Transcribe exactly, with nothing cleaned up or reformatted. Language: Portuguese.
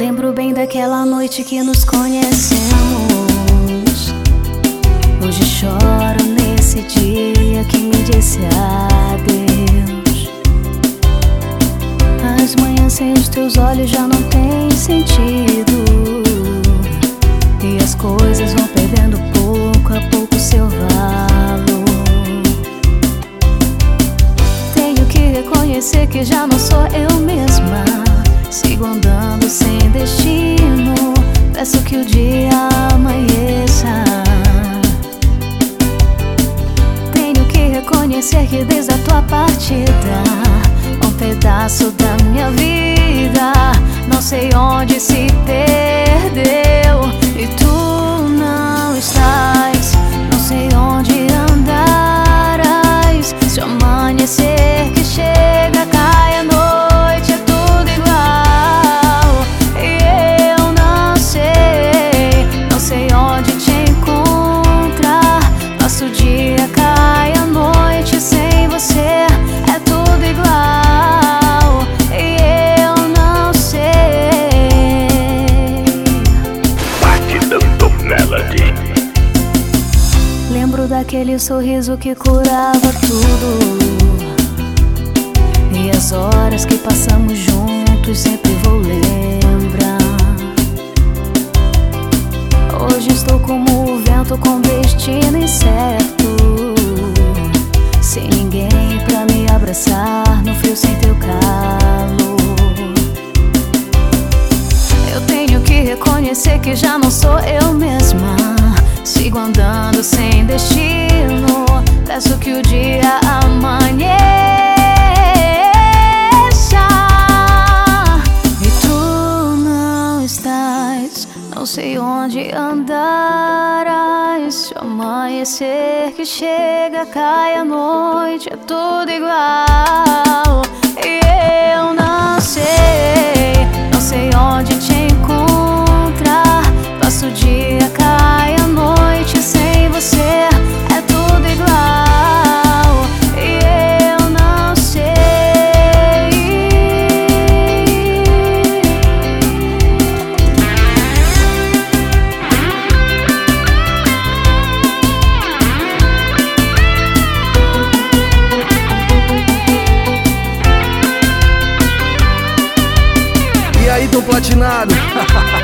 Lembro bem daquela noite que nos conhecemos. Hoje choro nesse dia que me disse adeus. As manhãs sem os teus olhos já não têm sentido, e as coisas vão perdendo pouco a pouco seu valor. Tenho que reconhecer que já não sou eu mesma. Sigo andando sem destino, peço que o dia amanheça. Tenho que reconhecer que desde a tua partida, um pedaço da minha vida não sei onde se perdeu. E tu não estás, não sei onde andarás. Se o amanhecer que chega cai a noite, é tudo igual. E eu não sei, não sei onde te encontrar. Passo o dia, cai a noite sem você, é tudo igual. E eu não sei. Batidão Melody. Lembro daquele sorriso que curava tudo, e as horas que passamos juntos sempre vou lembrar. Hoje estou como o vento com destino incerto, sem ninguém pra me abraçar no frio sem teu calor. Eu tenho que reconhecer que já não sou eu mesma. Sigo andando sem destino, peço que o dia amanheça. E tu não estás, não sei onde andarás. Se o amanhecer que chega cai a noite, é tudo igual. E eu não sei, não sei onde te encontrar. Passo o dia, cai a noite sem você, é tudo igual. E eu não sei. E aí, tão platinado?